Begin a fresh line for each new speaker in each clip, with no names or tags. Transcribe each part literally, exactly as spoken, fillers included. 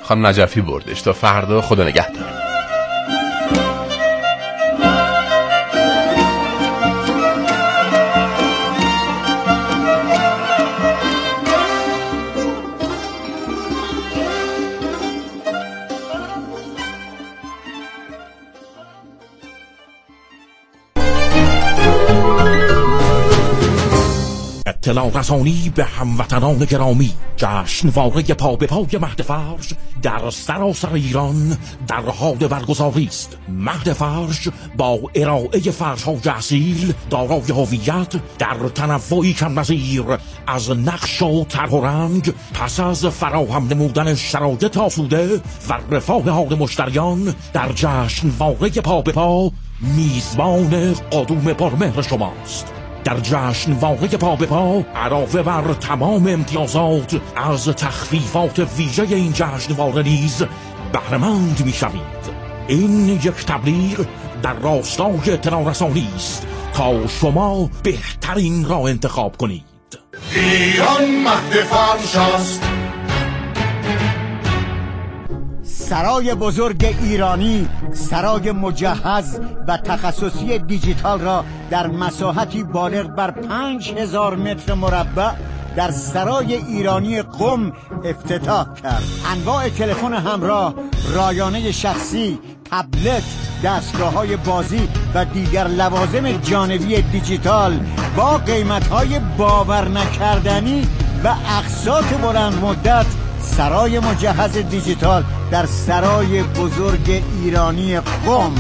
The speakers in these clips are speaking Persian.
خانم نجفی بردش. تا فردا خدا نگهدار.
اطلاع رسانی به هموطنان گرامی، جشنواره پا به پای مهد فرش در سراسر ایران در حال برگزاری است. مهد فرش با ارائه فرش‌های اصیل دارای هویت در تنوعی کم نظیر از نقش و طرح و رنگ، پس از فراهم نمودن شرایط آسوده و رفاه حال مشتریان در جشنواره پا به پا میزبان قدوم پرمهر شماست. در جشنواره پا به پا علاوه بر تمام امتیازات از تخفیفات ویژه این جشنواره نیز بهره‌مند می‌شوید. این یک تبلیغ در راستای اطلاع رسانی است تا شما بهترین را انتخاب کنید.
ایران مهد فرش است.
سرای بزرگ ایرانی، سرای مجهز و تخصصی دیجیتال را در مساحتی بالغ بر پنج هزار متر مربع در سرای ایرانی قم افتتاح کرد. انواع تلفن همراه، رایانه شخصی، تبلت، دستگاه‌های بازی و دیگر لوازم جانبی دیجیتال با قیمت‌های باور نکردنی و اقساط بلند مدت. سرای مجهز دیجیتال در سرای بزرگ ایرانی قم.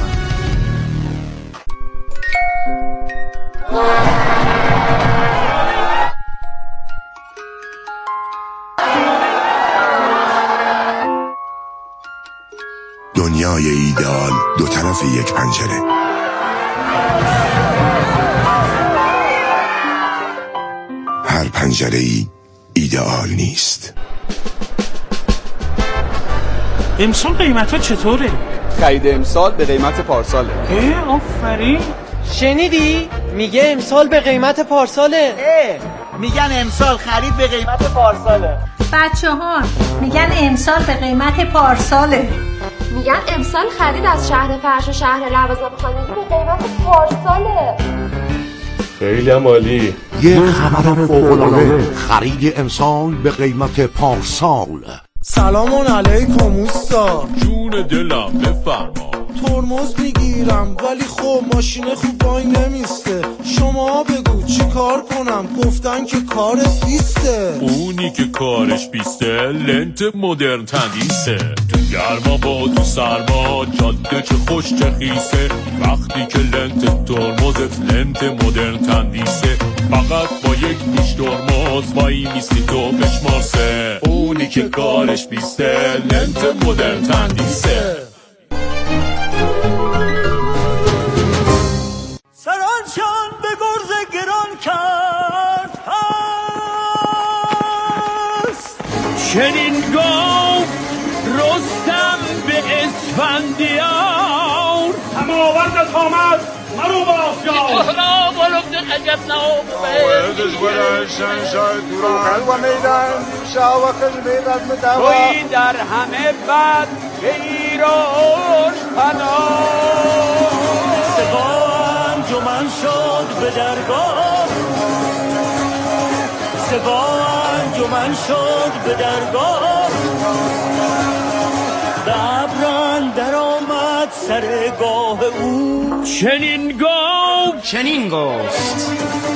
دنیای ایدئال دو طرف یک پنجره. هر پنجره‌ای ایدئال نیست.
امسال قیمت ها چطوره؟
خرید امسال به قیمت پارساله.
اه آفرین.
شنیدی؟ میگه امسال به قیمت پارساله.
اه میگن امسال خرید به قیمت پارساله.
بچه ها میگن امسال به قیمت پارساله.
میگن امسال خرید از شهر فرش و شهر لوازم خانگی به قیمت پارساله.
خیلی عالی.
یه خبر فوق‌العاده، خرید امسال به قیمت پارسال.
سلام علیکم اوستا.
جون دلم بفرما.
ترمز میگیرم ولی خب ماشین خوب وای نمیسته. شما بگو چی کار کنم؟ گفتن که کارت بیسته.
اونی که کارش بیسته لنت مدرن تندیسه. تو گرما با تو سرما جاده چه خوش چه خیسه. وقتی که لنت ترمزت لنت مدرن تندیسه. فقط با یک پیش ترمز وای میستی تو بشمارسه. اونی که کارش بیسته لنت مدرن تندیسه.
سرانشان به گرز گران کرد هست.
چنین گفت رستم به اسفندیار.
هماورد آمد مرو باشیار.
احنا ولد عجب نوم
وردش ورشن شاید دوران و میدان دیمشا و خلمیدت مدوا.
توی در همه بد به ایروش پناه.
سپاه انجمن شد به درگاه. سپاه انجمن شد به درگاه. دبران در آمد سرگاه او.
چنین گفت
چنین گفت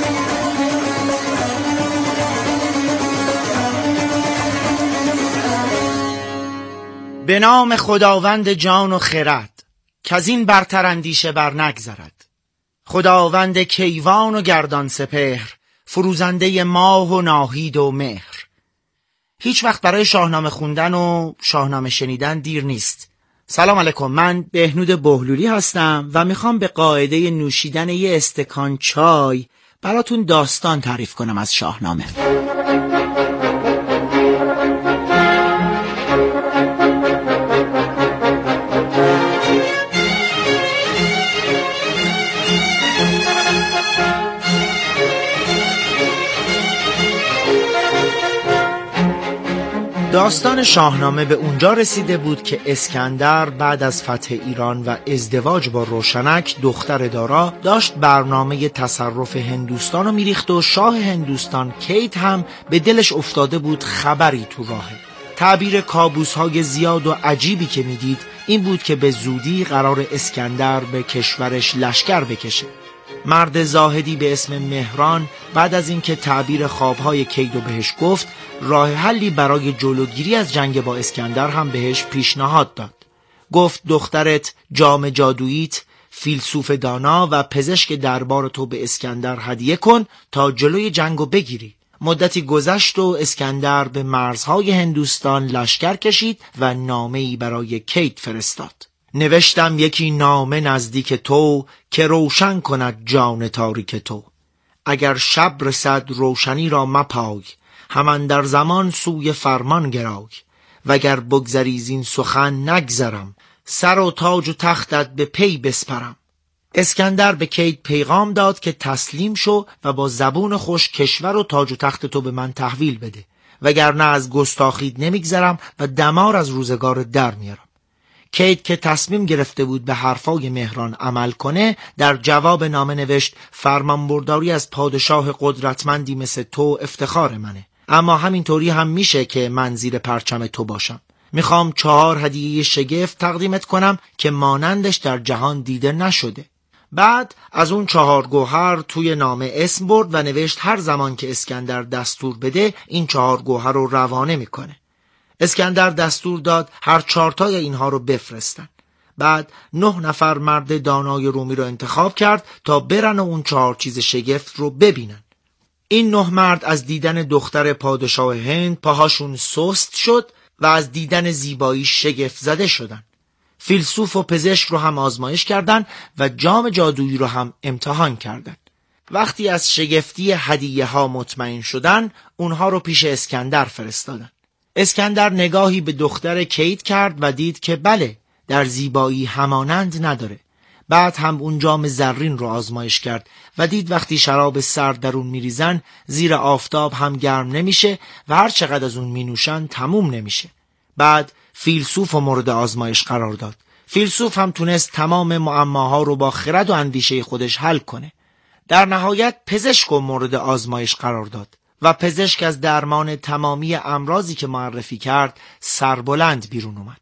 به نام خداوند جان و خرد، کز این برتر اندیشه بر نگذرد. خداوند کیوان و گردان سپهر، فروزنده ماه و ناهید و مهر. هیچ وقت برای شاهنامه خوندن و شاهنامه شنیدن دیر نیست. سلام علیکم، من بهنود بهلولی هستم و میخوام به قاعده نوشیدن یه استکان چای براتون داستان تعریف کنم از شاهنامه. داستان شاهنامه به اونجا رسیده بود که اسکندر بعد از فتح ایران و ازدواج با روشنک دختر دارا داشت برنامه تصرف هندوستان رو میریخت و شاه هندوستان کیت هم به دلش افتاده بود خبری تو راهه. تعبیر کابوس‌های زیاد و عجیبی که میدید این بود که به زودی قرار اسکندر به کشورش لشکر بکشه. مرد زاهدی به اسم مهران بعد از اینکه تعبیر خوابهای کیدو بهش گفت، راه حلی برای جلوگیری از جنگ با اسکندر هم بهش پیشنهاد داد. گفت دخترت، جام جادوییت، فیلسوف دانا و پزشک دربار تو به اسکندر هدیه کن تا جلوی جنگو بگیری. مدتی گذشت و اسکندر به مرزهای هندوستان لشکر کشید و نامه‌ای برای کیت فرستاد. نوشتم یکی نامه نزدیک تو که روشن کند جان تاریک تو. اگر شب رسد روشنی را مپای، همان در زمان سوی فرمان گرای. وگر بگذری زین سخن نگذرم، سر و تاج و تختت به پی بسپرم. اسکندر به کیت پیغام داد که تسلیم شو و با زبون خوش کشور و تاج و تخت تو به من تحویل بده، وگرنه از گستاخیت نمیگذرم و دمار از روزگار در میارم. کیت که تصمیم گرفته بود به حرفای مهران عمل کنه، در جواب نامه نوشت فرمانبرداری از پادشاه قدرتمندی مثل تو افتخار منه، اما همینطوری هم میشه که من زیر پرچم تو باشم. میخوام چهار هدیه شگفت تقدیمت کنم که مانندش در جهان دیده نشده. بعد از اون چهار گوهر توی نامه اسم برد و نوشت هر زمان که اسکندر دستور بده این چهار گوهر رو روانه میکنه. اسکندر دستور داد هر چهارتای اینها رو بفرستن. بعد نه نفر مرد دانای رومی رو انتخاب کرد تا برن و اون چهار چیز شگفت رو ببینن. این نه مرد از دیدن دختر پادشاه هند پاهاشون سست شد و از دیدن زیبایی شگفت زده شدن. فیلسوف و پزشک رو هم آزمایش کردن و جام جادویی رو هم امتحان کردن. وقتی از شگفتی هدیه ها مطمئن شدن، اونها رو پیش اسکندر فرستادن. اسکندر نگاهی به دختر کیت کرد و دید که بله، در زیبایی همانند نداره. بعد هم اون جام زرین رو آزمایش کرد و دید وقتی شراب سرد در اون میریزن زیر آفتاب هم گرم نمیشه و هر چقدر از اون مینوشن تموم نمیشه. بعد فیلسوف رو مورد آزمایش قرار داد. فیلسوف هم تونست تمام معماها رو با خرد و اندیشه خودش حل کنه. در نهایت پزشک رو مورد آزمایش قرار داد و پزشک از درمان تمامی امراضی که معرفی کرد سربلند بیرون اومد.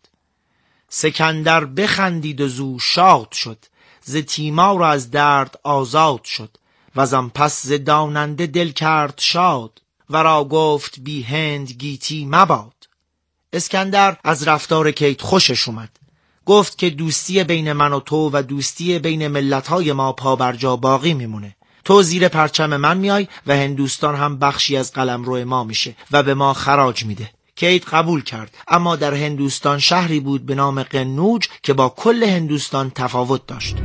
سکندر بخندید و زو شاد شد، ز تیمار از درد آزاد شد. و زن پس ز داننده دل کرد شاد، و را گفت بی هند گیتی مباد. اسکندر از رفتار کیت خوشش اومد. گفت که دوستی بین من و تو و دوستی بین ملت‌های ما پابرجا باقی میمونه. تو زیر پرچم من میای و هندوستان هم بخشی از قلمرو ما میشه و به ما خراج میده. کیت قبول کرد، اما در هندوستان شهری بود به نام قنوج که با کل هندوستان تفاوت داشت.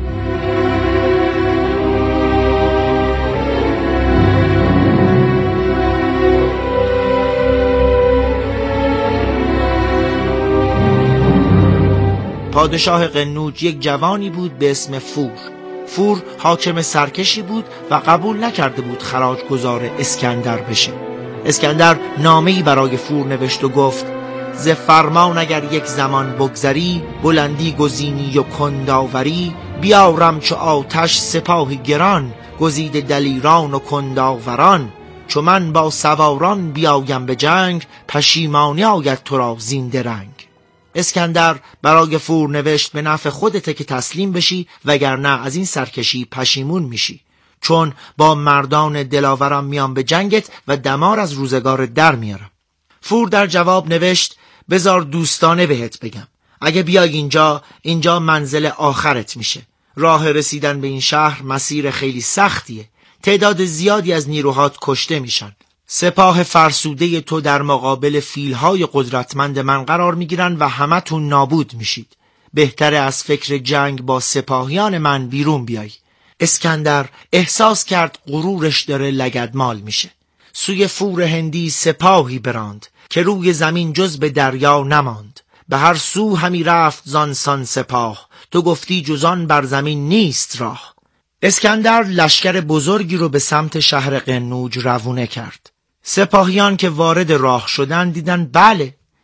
پادشاه قنوج یک جوانی بود به اسم فور. فور حاکم سرکشی بود و قبول نکرده بود خراج گزار اسکندر بشه. اسکندر نامه‌ای برای فور نوشت و گفت ز فرمان اگر یک زمان بگذری، بلندی گزینی و کنداوری، بیارم چو آتش سپاه گران، گزید دلیران و کنداوران. چو من با سواران بیایم به جنگ، پشیمانی آید تو را زین درنگ. اسکندر برای فور نوشت به نفع خودته که تسلیم بشی، وگرنه از این سرکشی پشیمون میشی، چون با مردان دلاورم میام به جنگت و دمار از روزگار در میارم. فور در جواب نوشت بذار دوستانه بهت بگم، اگه بیای اینجا، اینجا منزل آخرت میشه. راه رسیدن به این شهر مسیر خیلی سختیه. تعداد زیادی از نیروهات کشته میشن. سپاه فرسوده تو در مقابل فیلهای قدرتمند من قرار میگیرن و همتون نابود میشید. بهتره از فکر جنگ با سپاهیان من بیرون بیای. اسکندر احساس کرد غرورش داره لگدمال میشه. سوی فور هندی سپاهی براند که روی زمین جز به دریا نماند. به هر سو همی رفت زانسان سپاه، تو گفتی جزان بر زمین نیست راه. اسکندر لشکر بزرگی رو به سمت شهر قنوج روونه کرد. سپاهیان که وارد راه شدن دیدن بله،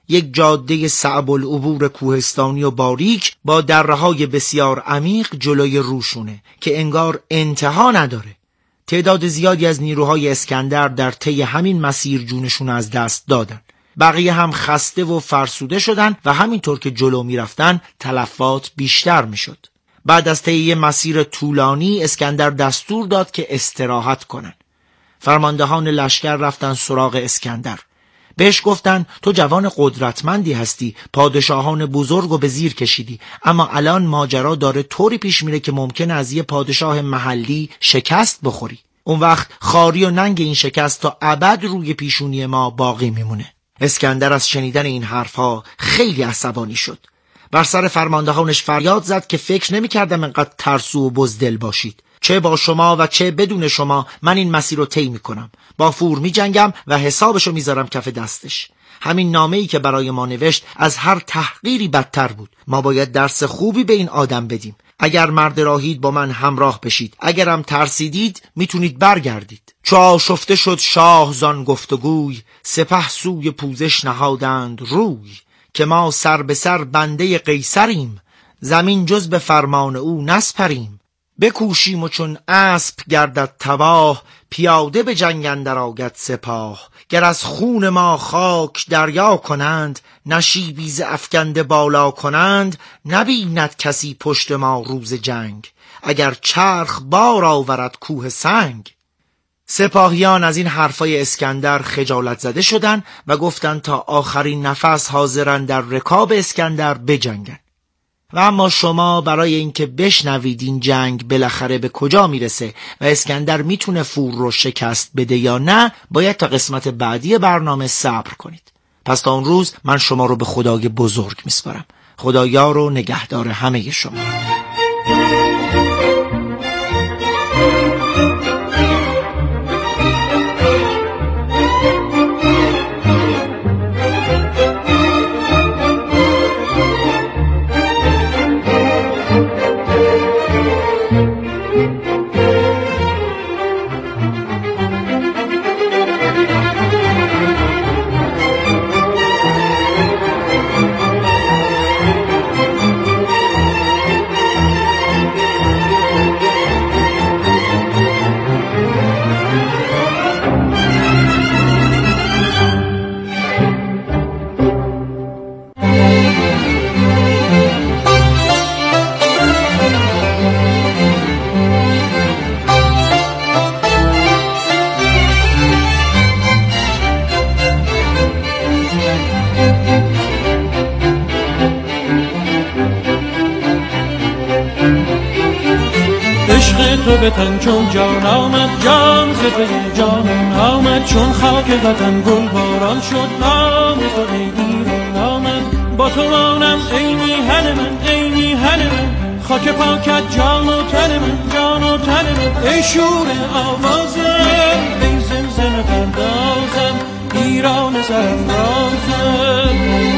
یک جاده صعب العبور کوهستانی و باریک با دره‌های بسیار عمیق جلوی روشونه که انگار انتها نداره. تعداد زیادی از نیروهای اسکندر در طی همین مسیر جونشون از دست دادن. بقیه هم خسته و فرسوده شدن و همینطور که جلو می رفتن تلفات بیشتر می شد. بعد از طی مسیر طولانی اسکندر دستور داد که استراحت کنن. فرماندهان لشکر رفتن سراغ اسکندر. بهش گفتن تو جوان قدرتمندی هستی، پادشاهان بزرگو به زیر کشیدی، اما الان ماجرا داره طوری پیش میره که ممکنه از یه پادشاه محلی شکست بخوری. اون وقت خاری و ننگ این شکست تا ابد روی پیشونی ما باقی میمونه. اسکندر از شنیدن این حرفها خیلی عصبانی شد. بر سر فرماندهانش فریاد زد که فکر نمی کردم انقدر ترسو و بزدل باشید. چه با شما و چه بدون شما من این مسیر رو طی میکنم. با فور می جنگم و حسابشو میذارم کف دستش. همین نامه‌ای که برای ما نوشت از هر تحقیری بدتر بود. ما باید درس خوبی به این آدم بدیم. اگر مرد راهید با من همراه بشید، اگرم ترسیدید میتونید برگردید. چو آشفته شد شاه زان گفتگوی، سپه سوی پوزش نهادند روی. که ما سر به سر بنده قیصریم، زمین جز به فرمان او نسپریم. بکوشیم و چون اسب گردد تباه، پیاده به جنگ اندر آید سپاه. گر از خون ما خاک دریا کنند، نشیبی ز افکنده بالا کنند. نبیند کسی پشت ما روز جنگ، اگر چرخ بار آورد کوه سنگ. سپاهیان از این حرفای اسکندر خجالت زده شدن و گفتند تا آخرین نفس حاضرن در رکاب اسکندر بجنگن. و اما شما برای اینکه بشنوید این جنگ بالاخره به کجا میرسه و اسکندر میتونه فور رو شکست بده یا نه، باید تا قسمت بعدی برنامه صبر کنید. پس تا اون روز من شما رو به خدای بزرگ میسپارم. خدایا رو نگهدار همه شما.
تو به تن چون جان آمد، جان ز پی جان آمد. چون خاک وطن گل باران شد، نام تو ای ایران آمد. با تو مانم ای میهن من، ای میهن من. خاک پاکت جان و تن من، جان و تن من. ای شور آوازم، ای زمزم پردازم، ایران سرافرازم.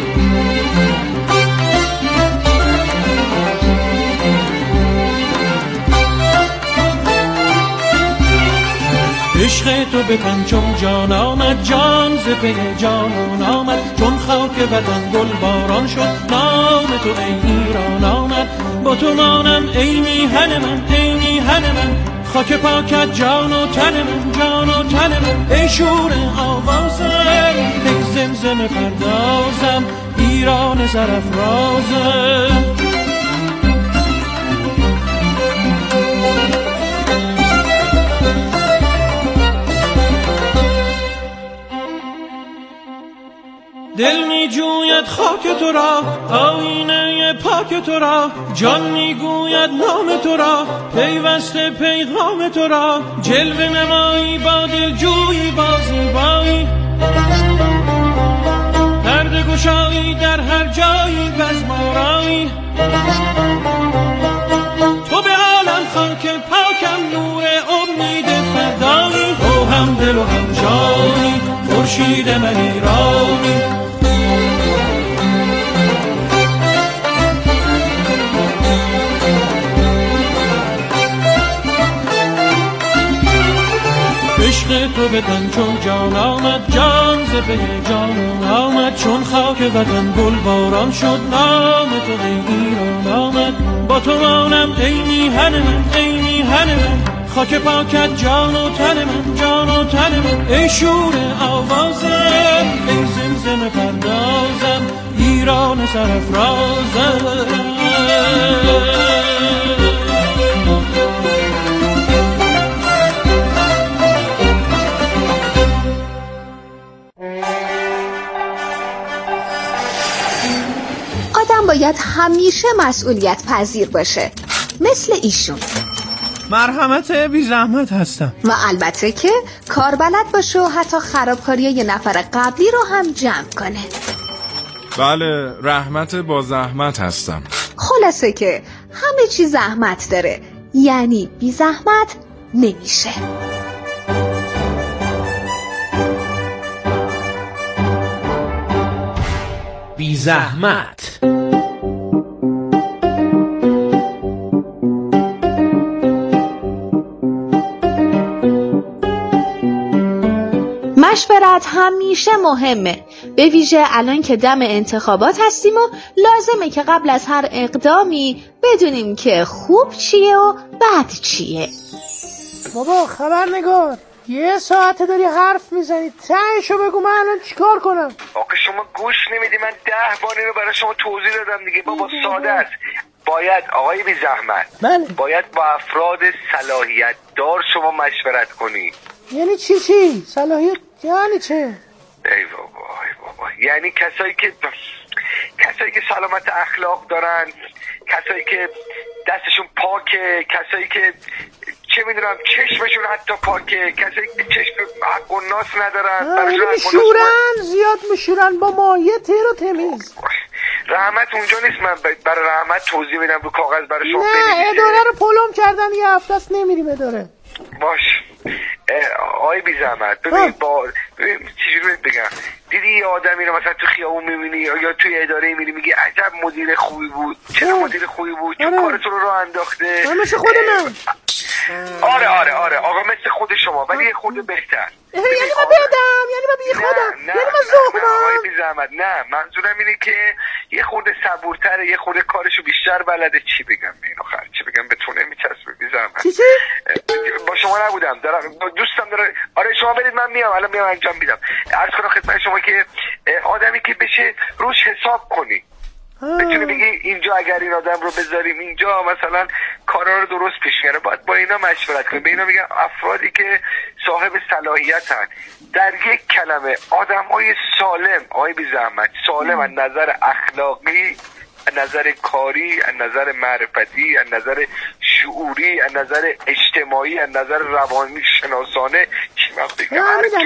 عشق تو به تن چون جان آمد، جان ز پی جانان آمد. چون خاک وطن گل باران شد، نام تو ای ایران آمد. با تو مانم ای میهن من، ای میهن من. خاک پاکت جان و تن من، جان و تن من. ای شور آوازم، ای زمزم پردازم، ایران سرافرازم. دل می جوید خاک تو را، آینه پاک تو را. جان می گوید نام تو را، پیوسته پیغام تو را. جلوه نمایی با دل جویی با زیبایی، پرده گشایی در هر جایی بزمارایی. تو به عالم خاک پاکم، نور امید فردایی. تو هم دل و هم جانی، خورشید من ایرانی. عشق تو بدن چون جان آمد، جان ز پی جان آمد. چون خاک وطن گل باران شد، نام تو ای ایران آمد. با تو مانم ای میهن من، ای میهن من، خاک پاکت جان و تن من، جان و تن من. ای شور آوازم، ای زمزم پردازم، ایران سرافرازم.
آدم باید همیشه مسئولیت پذیر باشه، مثل ایشون.
مرحمت بی زحمت هستم.
و البته که کار بلد باشه و حتی خرابکاری یه نفر قبلی رو هم جمع کنه.
بله، رحمت با زحمت هستم.
خلاصه که همه چی زحمت داره، یعنی بی زحمت نمیشه.
بی زحمت.
مشورت همیشه مهمه، به ویژه الان که دم انتخابات هستیم و لازمه که قبل از هر اقدامی بدونیم که خوب چیه و بد چیه.
بابا خبرنگار، یه ساعته داری حرف میزنی، تهشو بگو من الان چیکار کنم؟
آخه شما گوش نمیدی، من ده بار اینو برای شما توضیح دادم دیگه. بابا ساده است. باید آقای بی زحمت
بله.
باید با افراد صلاحیت دار شما مشورت کنی.
یعنی چی چی؟ صلاحیت یعنی چه؟
ای بابا ای بابا یعنی کسایی که کسایی که سلامت اخلاق دارن، کسایی که دستشون پاکه، کسایی که چه میدونم چشمشون حتی پاکه، کسایی که چشم حق و ناس ندارن،
یعنی میشورن، زیاد میشورن با مایه تیر و تمیز.
رحمت اونجا نیست من برای رحمت توضیح بدم رو کاغذ برای شما
بنویسه. نه اداره رو پلم کردن، یه هفته است نمیریم اداره.
باش آقای بی زحمت ببین با چجوری بگم، دیدی یه آدمی رو مثلا تو خیابون میبینی یا توی اداره میری میگی عجب مدیر خوبی بود، چرا مدیر خوبی بود، چون کارتون رو راه انداخته.
مثل خود من.
آره آره آره آقا مثل خود شما ولی یه خورده بهتر.
یعنی من بدم، یعنی من بی خودم، یعنی من زخمم.
آقای بی زحمت نه، منظورم اینه که یه خورده صبورتره، یه خورده کارشو بیشتر بلده. چی بگم به این آخر، چی بگم به تو نمیچسبه بی زحمت.
چی چی؟
با شما نبودم، دارم دوستم داره. آره شما برید من میام، الان میام انجام میدم. عرض کنم خدمت شما که آدمی که بشه روش حساب کنی، بتونی بگی اینجا اگر این آدم رو بذاریم اینجا مثلا کارا رو درست پیش میاره، باید با اینا مشورت کنیم. به اینا میگن افرادی که صاحب صلاحیتن. در یک کلمه آدمای سالم، آقای بی زحمت، سالم از نظر اخلاقی، از نظر کاری، از نظر معرفتی، از نظر شعوری، از نظر اجتماعی، از نظر روانی شناسانه. چی وقتی که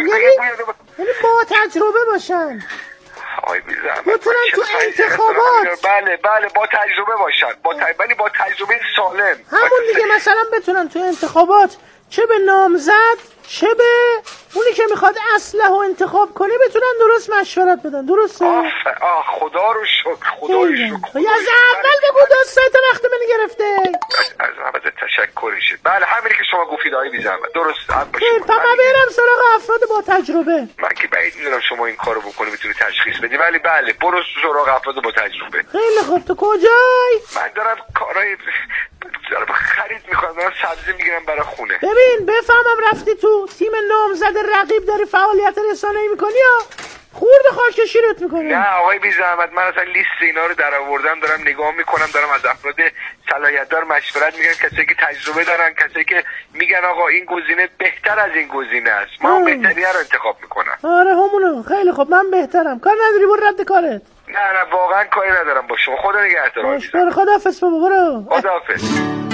یعنی با تجربه باشن،
آقای بی زحمت
بتونن تو انتخابات.
بله بله با تجربه باشن، با تجربه با تجربه سالم.
همون دیگه مثلا بتونن تو انتخابات چه به نامزد چه به اونی که میخواد اسلحه و انتخاب کنه بتونن درست مشورت بدن. درسته؟
آه, آه خدا رو شکر، خدا رو شکر.
یا از اول بگو دوستای تو وقت منی گرفته.
از اول تشکر شد. بله همینی که شما گفتید آقای بی زحمت درست.
پا من برم سراغ افراد با تجربه.
من که بعید میدونم شما این کارو بکنی میتونی تشخیص بدی، ولی بله برو سراغ افراد با تجربه.
خیلی خوب. تو کجایی؟
من دارم کارهای دارم خرید میکنم، دارم سبزی میگیرم برای خونه.
ببین بفهمم رفتی تو تیم نامزد رقیب داری فعالیت رسانه‌ای میکنی یا خورده خاکشیرت میکنی؟
نه آقای بی زحمت، من اصلا لیست اینا رو در آوردم، دارم نگاه میکنم، دارم از افراد صلاحیت دار مشورت میگم، کسایی که تجربه دارن، کسایی که میگن آقا این گزینه بهتر از این گزینه است، من بهتریه رو انتخاب میکنم.
آره همونو. خیلی خوب من بهترم. کار نداری برو رد کارت.
نه نه واقعا کاری ندارم با شما. خدا نگهدار.
باش برو. خداحافظ بابا. برو.
خداحافظ.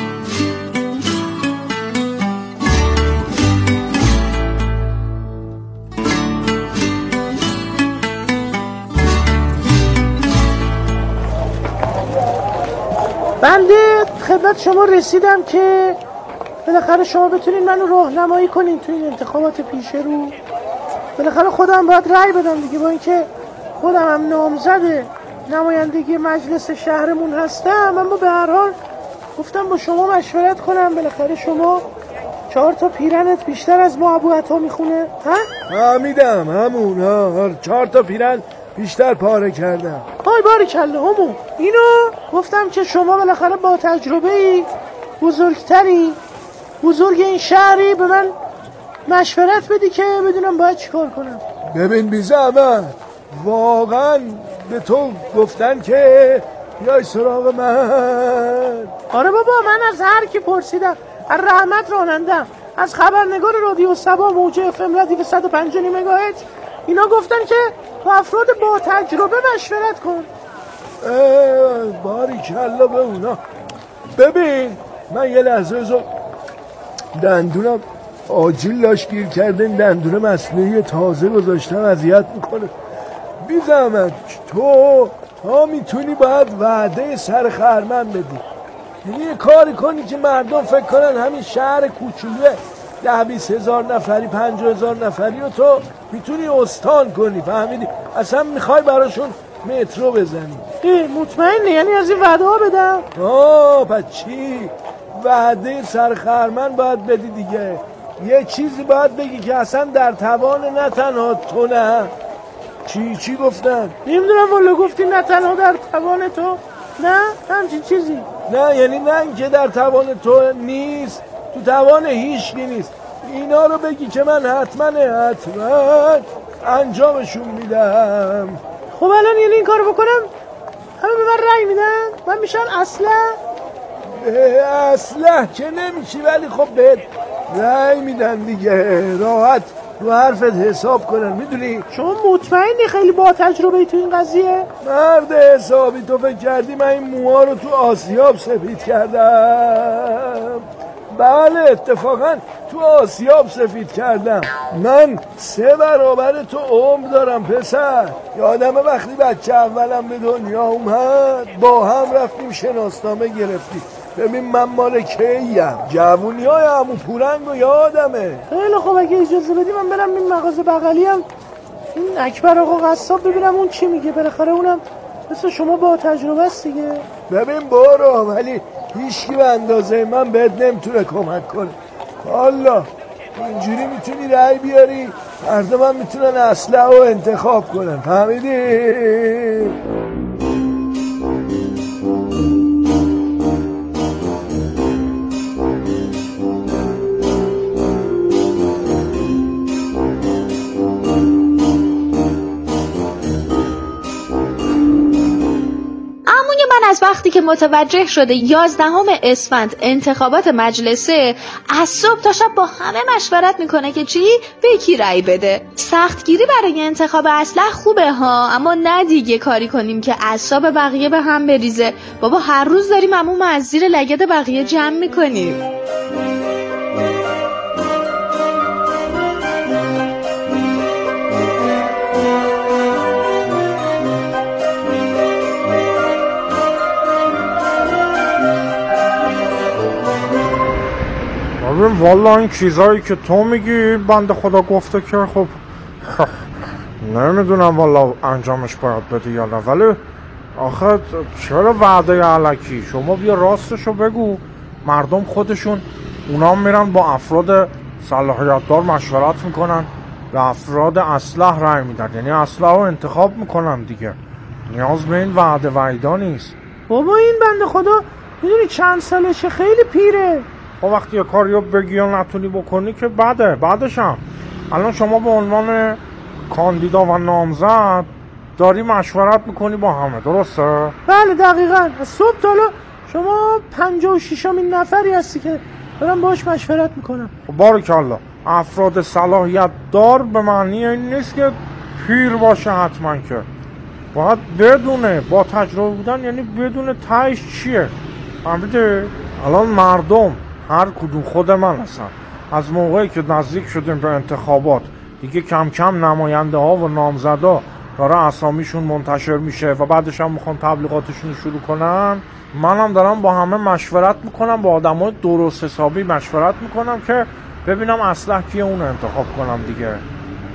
بنده خدمت شما رسیدم که بالاخره شما بتونین منو راهنمایی کنین تو این انتخابات پیش رو. بالاخره خودم باید رأی بدم دیگه، با اینکه خودم هم نامزد نمایندگی مجلس شهرمون هستم، اما به هر حال گفتم با شما مشورت کنم. بالاخره شما چهار تا پیرنت بیشتر از ما ابو عطا میخونه؟ ها؟
فهمیدم همون ها، چهار تا پیرن بیشتر پاره کردم.
های باری کله همون. اینو گفتم که شما بالاخره با تجربه‌ای، بزرگتری، بزرگ این شهری، به من مشورت بدی که بدونم باید چیکار کنم.
ببین بی زحمت، واقعا به تو گفتن که بیای سراغ من؟
آره بابا، من از هر کی پرسیدم، از رحمت رانندم، از خبرنگار رادیو صبا موج اف ام رادیو صد و پنج و نیم مگاهرتز، اینا گفتن که با افراد با تجربه مشورت کن.
باری کلا به اونا. ببین من یه لحظه زو دندونم آجیل لاش گیر کرده، این دندون مصنوعی تازه گذاشتم اذیت میکنه. بی زحمت تو تا میتونی باید وعده سر خرمن بدی، یعنی یه کاری کنی که مردم فکر کنن همین شهر کوچولوه ده بیس هزار نفری پنج هزار نفری و تو میتونی استان کنی، فهمیدی؟ اصلا میخوای براشون مترو بزنی.
ای مطمئنی؟ یعنی از این وعده ها بدم؟
آه پس چی؟ وعده سر خرمن باید بدی دیگه. یه چیزی باید بگی که اصلا در توان نه تنها تو نه. چی چی گفتن؟
نمیدونم والا، گفتی نه تنها در توان تو نه همچین چیزی.
نه یعنی نه اینکه در توان تو نیست، تو توان هیچکی نیست. اینا رو بگی که من حتما حتما انجامشون میدم.
خب الان یعنی این کارو بکنم همه به من رأی میدن؟ من میشن اسلح؟
اسلح که نمیشی، ولی خب بهت رأی میدن دیگه، راحت رو حرفت حساب کنن. میدونی
شما مطمئنی خیلی با تجربه تو این قضیه؟
مرد حسابی، تو فکر کردی من این موها رو تو آسیاب سفید کردم؟ بله اتفاقا تو آسیاب سفید کردم. من سه برابر تو عمر دارم پسر. یادم وقتی بچه اولم به دنیا اومد با هم رفتیم شناسنامه گرفتیم. ببین من مال کییم، جوونی های عمو پورنگ و یادمه.
خیلی خوب، اگه اجازه بدی من برم این مغازه بغلی هم این اکبر آقا قصاب ببینم اون چی میگه. بالاخره اونم مثل شما با تجربه است دیگه.
ببین برو، ولی هیچکی به اندازه من بهت نمیتونه کمک کنه. حالا اینجوری میتونی رأی بیاری، مردم هم میتونن اسلحه رو انتخاب کنن، فهمیدی؟
از وقتی که متوجه شده یازدهم اسفند انتخابات مجلسه، از صبح تا شب با همه مشورت میکنه که چی؟ به کی رأی بده. سختگیری برای انتخاب اسلح خوبه ها، اما نه دیگه کاری کنیم که اعصاب بقیه به هم بریزه. بابا هر روز داریم عموم از زیر لگد بقیه جمع میکنیم.
ببین والا این چیزایی که تو میگی بنده خدا گفته که خب نمیدونم والا انجامش باید بدی یا نه، ولی آخه چرا وعده علکی؟ شما بیا راستشو بگو. مردم خودشون اونا میرن با افراد صلاحیت دار مشورت میکنن، به افراد اسلح رای میدن، یعنی اسلح رو انتخاب میکنن دیگه. نیاز به این وعده وعیدا نیست.
بابا این بنده خدا میدونی چند سالشه، خیلی پیره.
خب وقتی یه کاریو بگی یا نتونی بکنی که بده. بعدش هم الان شما به عنوان کاندیدا و نامزد داری مشورت میکنی با همه، درسته؟
بله دقیقاً. از صبح تا حالا شما پنجاه و ششمین نفری هستی که دارم باش مشورت میکنم.
خب بارکالله. افراد صلاحیت دار به معنی این نیست که پیر باشه حتما، که باید بدونه، با تجربه بودن یعنی بدونه تهش چیه. فهمیده؟ الان مردم هر کدوم خود من هستن، از موقعی که نزدیک شدیم به انتخابات دیگه کم کم نماینده ها و نامزدا داره اسامیشون منتشر میشه و بعدش هم میخوان تبلیغاتشون شروع کنن. منم دارم با همه مشورت میکنم، با آدمای درست حسابی مشورت میکنم که ببینم اسلح کیه، اون انتخاب کنم دیگه.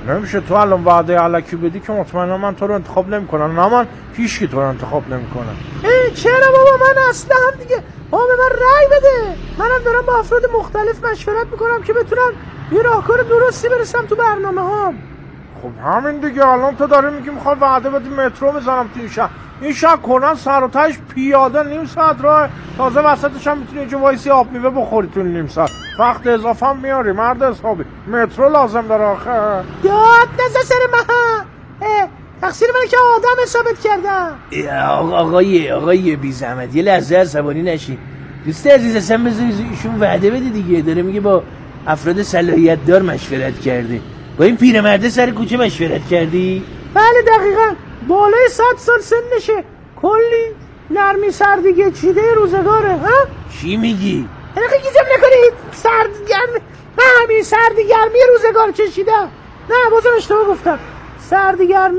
نمیشه تو الان وعده علکی بدی که مطمئنا من تو رو انتخاب نمیکنم. نه من هیچکی تو رو انتخاب نمیکنم.
ای چرا بابا، من اصلا هم دیگه بابا به من رأی بده. منم دارم با افراد مختلف مشورت میکنم که بتونم یه راهکار درستی برسم تو برنامه هام.
خب همین دیگه، الان تو داری میگی میخوای وعده بدی مترو بزنم تو این شهر. این شهر کنن سر و تهش پیاده نیم ساعت راه، تازه وسطش هم میتونی اینجا وایسی آب میوه بخوری تو نیم ساعت. وقت اضافه هم میاری مرد حسابی. مترو لازم داره آخه.
داد نزد سر من، تقصیر منه که آدم حسابت کردم.
آقا آقای آقای بی زحمت یه لحظه عصبانی نشین. دوست عزیز اصلا بذار ایشون وعده بده دیگه. داره میگه با افراد صلاحیت دار مشورت کرده. با این پیرمرده سر کوچه مشورت کردی؟
بله دقیقاً. بالای صد سال سنشه، کلی نرمی سردی چیده روزگاره. ها
چی میگی؟
اینقدر گیزم نکنید. سرد گرمی، من همین سرد گرمی روزگار کشیدم. نه بازم اشتباه گفتم، سرد گرمی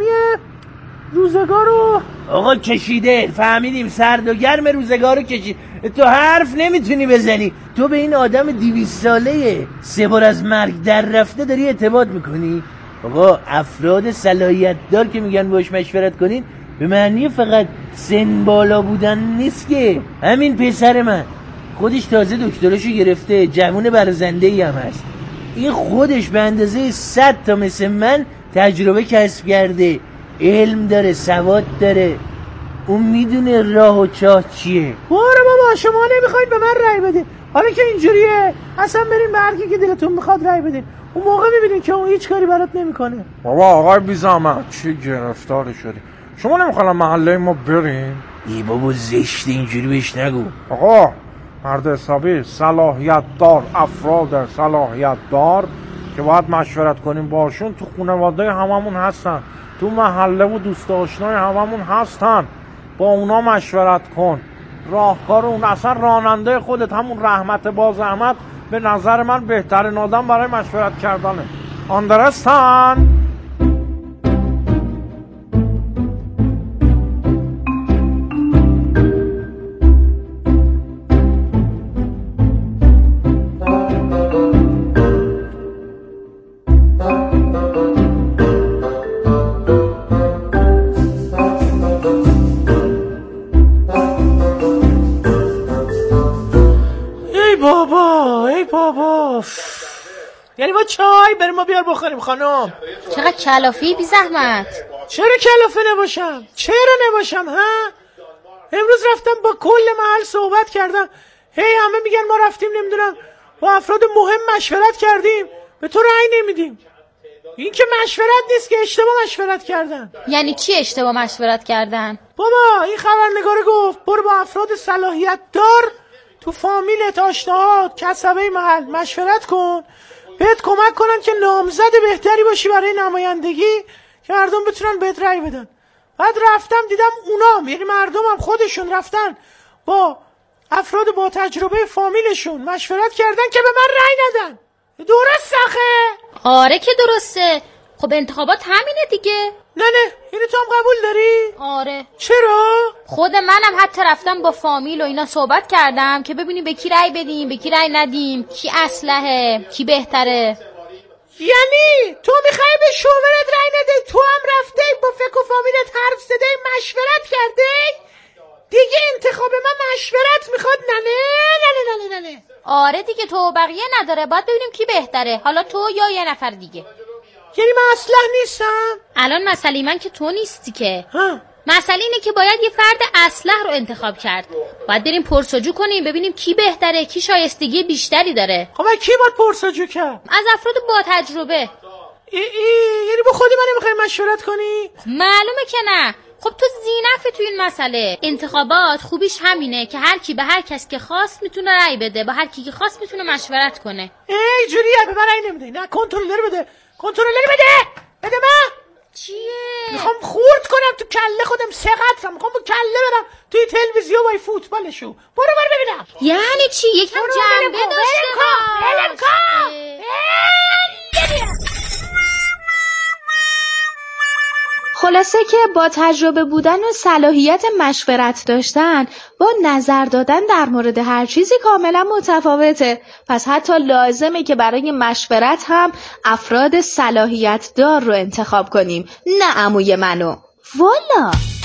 روزگار رو
آقا کشیده. فهمیدیم سرد و گرم روزگار رو کشید. تو حرف نمیتونی بزنی. تو به این آدم دیویست ساله سه بار از مرگ در رفته داری اعتماد میکنی؟ آقا افراد صلاحیت دار که میگن باش مشورت کنین به معنی فقط سن بالا بودن نیست که. همین پسر من خودش تازه دکتراشو گرفته، جوون برازنده‌ای هم هست. این خودش به اندازه صد تا مثل من تجربه کسب کرده، علم داره، سواد داره. اون میدونه راه و چاه چیه.
باره بابا شما نمیخواید به من رأی بدین. حالا که اینجوریه اصلا برین به هر کی که دلتون میخواد رأی بدین. اون موقع میبینین که اون هیچ کاری برات نمیکنه.
بابا آقای بی زحمت چی گرفتاری شدی؟ شما نمیخواین محله ما برین؟
ای بابا زشت اینجوری بهش نگو.
آقا مرد حسابی صلاحیت دار، افراد صلاحیت دار که باید مشورت کنیم باشون تو خانواده هممون هستن، تو محله و دوست آشنای هممون هستن. با اونا مشورت کن. راهکار اون اصلا راننده خودت همون رحمت با زحمت به نظر من بهترین آدم برای مشورت کردنه. آندرستان؟
یعنی با چای بریم ما بیار بخوریم خانم.
چقدر کلافی بی زحمت.
چرا کلافه نباشم؟ چرا نباشم ها؟ امروز رفتم با کل محل صحبت کردم، هی همه میگن ما رفتیم نمیدونم با افراد مهم مشورت کردیم، به تو رأی نمیدیم. این که مشورت نیست که، اشتباه مشورت کردن.
یعنی چی اشتباه مشورت کردن؟
بابا این خبرنگاره گفت برو با افراد صلاحیت دار تو فامیلت، آشناهات، کسبه محل مشورت کن، بهت کمک کنن که نامزد بهتری باشی برای نمایندگی که مردم بتونن بهت رأی بدن. بعد رفتم دیدم اونا، یعنی مردم هم خودشون رفتن با افراد با تجربه فامیلشون مشورت کردن که به من رأی ندن. درست آخه؟
آره که درسته. خب انتخابات همینه دیگه.
نه نه اینو تو هم قبول داری؟
آره.
چرا؟
خود منم حتی رفتم با فامیل و اینا صحبت کردم که ببینیم به کی رأی بدیم، به کی رأی ندیم، کی اصلحه، کی بهتره.
یعنی تو میخوای به شوهرت رأی نده؟ تو هم رفته با فکر و فامیلت حرف زده مشورت کرده؟ دیگه انتخاب من مشورت میخواد؟ نه نه نه نه نه نه.
آره دیگه، تو بقیه نداره، باید ببینیم کی بهتره، حالا تو یا یه نفر دیگه.
یعنی من اصلا نیستم؟
الان مسئله من که تو نیستی که.
ها.
مسئله اینه که باید یه فرد اصلح رو انتخاب کرد. باید بریم پرسجو کنیم ببینیم کی بهتره، کی شایستگی بیشتری داره.
خب کی باید پرسجو کرد؟
از افراد با تجربه.
ای ای یعنی با خودی من نمیخوای مشورت کنی؟
معلومه که نه. خب تو زینفی تو این مسئله. انتخابات خوبیش همینه که هر کی به هر کس که خواست میتونه رأی بده، با هر کی که خواست میتونه مشورت کنه.
ای جوریه به من رأی نمیده. نه کنترلر بده. کنترلر بده. بده من.
چیه؟
میخوام خورد کنم تو کله خودم، سقطم. میخوام با کله برم توی تلویزیون وای فوتبالشو. برو برو ببینم.
یعنی چی؟ یکم جنبه داشته باش.
برم کن.
خلاصه که با تجربه بودن و صلاحیت مشورت داشتن با نظر دادن در مورد هر چیزی کاملا متفاوته. پس حتی لازمه که برای مشورت هم افراد صلاحیت دار رو انتخاب کنیم، نه عموی منو. والا